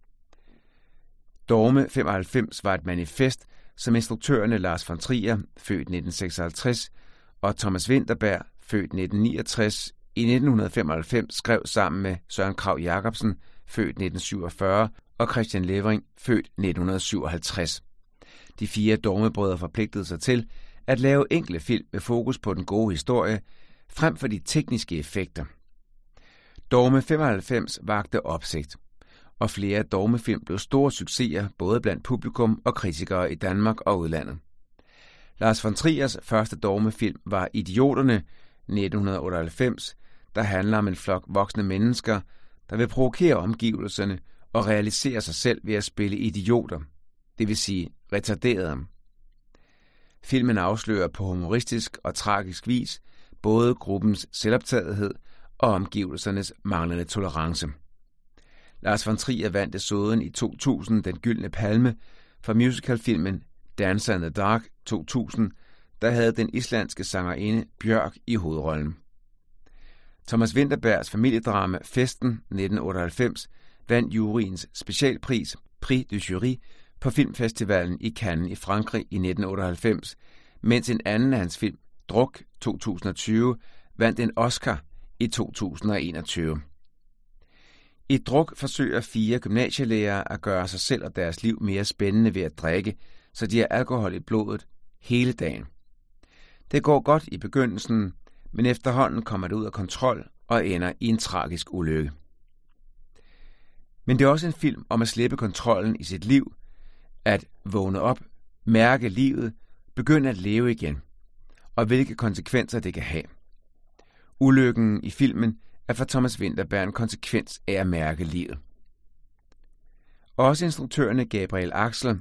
Dogme 95 var et manifest, som instruktørerne Lars von Trier, født 1956, og Thomas Vinterberg, født 1969, i 1995 skrev sammen med Søren Kragh Jacobsen, født 1947, og Christian Levering, født 1957. De 4 dogmebrødre forpligtede sig til at lave enkle film med fokus på den gode historie, frem for de tekniske effekter. Dogme 95 vakte opsigt, og flere dogmefilm blev store succeser både blandt publikum og kritikere i Danmark og udlandet. Lars von Triers første dogmefilm var Idioterne 1998, der handler om en flok voksne mennesker, der vil provokere omgivelserne og realisere sig selv ved at spille idioter, det vil sige retarderede. Filmen afslører på humoristisk og tragisk vis både gruppens selvoptagethed og omgivelsernes manglende tolerance. Lars von Trier vandt desuden i 2000 den gyldne palme for musicalfilmen Dancer in the Dark 2000, der havde den islandske sangerinde Bjørk i hovedrollen. Thomas Vinterbergs familiedrama Festen 1998 vandt juryens specialpris Prix du Jury på filmfestivalen i Cannes i Frankrig i 1998, mens en anden af hans film, Druk 2020, vandt en Oscar i 2021. I Druk forsøger 4 gymnasielærere at gøre sig selv og deres liv mere spændende ved at drikke, så de har alkohol i blodet hele dagen. Det går godt i begyndelsen, men efterhånden kommer det ud af kontrol og ender i en tragisk ulykke. Men det er også en film om at slippe kontrollen i sit liv, at vågne op, mærke livet, begynde at leve igen. og hvilke konsekvenser det kan have. Ulykken i filmen er for Thomas Vinterberg en konsekvens af at mærke livet. Også instruktørerne Gabriel Axel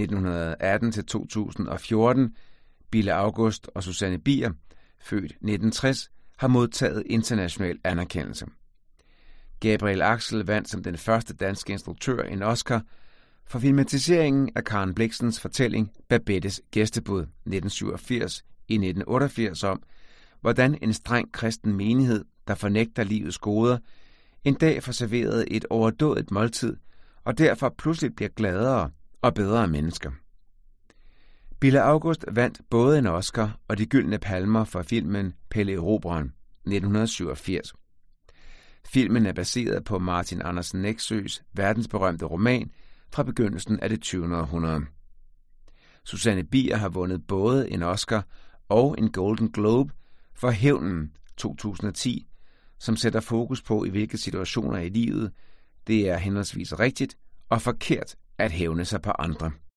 1918-2014, Bille August og Susanne Bier, født 1960, har modtaget international anerkendelse. Gabriel Axel vandt som den første danske instruktør en Oscar for filmatiseringen af Karen Blixens fortælling Babettes gæstebud 1987 i 1988 om, hvordan en streng kristen menighed, der fornægter livets goder, en dag får serveret et overdådigt måltid, og derfor pludselig bliver gladere og bedre mennesker. Bille August vandt både en Oscar og de gyldne palmer for filmen Pelle Erobreren 1987. Filmen er baseret på Martin Andersen Nexøs verdensberømte roman fra begyndelsen af det 20. århundrede. Susanne Bier har vundet både en Oscar og en Golden Globe for Hævnen 2010, som sætter fokus på, i hvilke situationer i livet det er henholdsvis rigtigt og forkert at hævne sig på andre.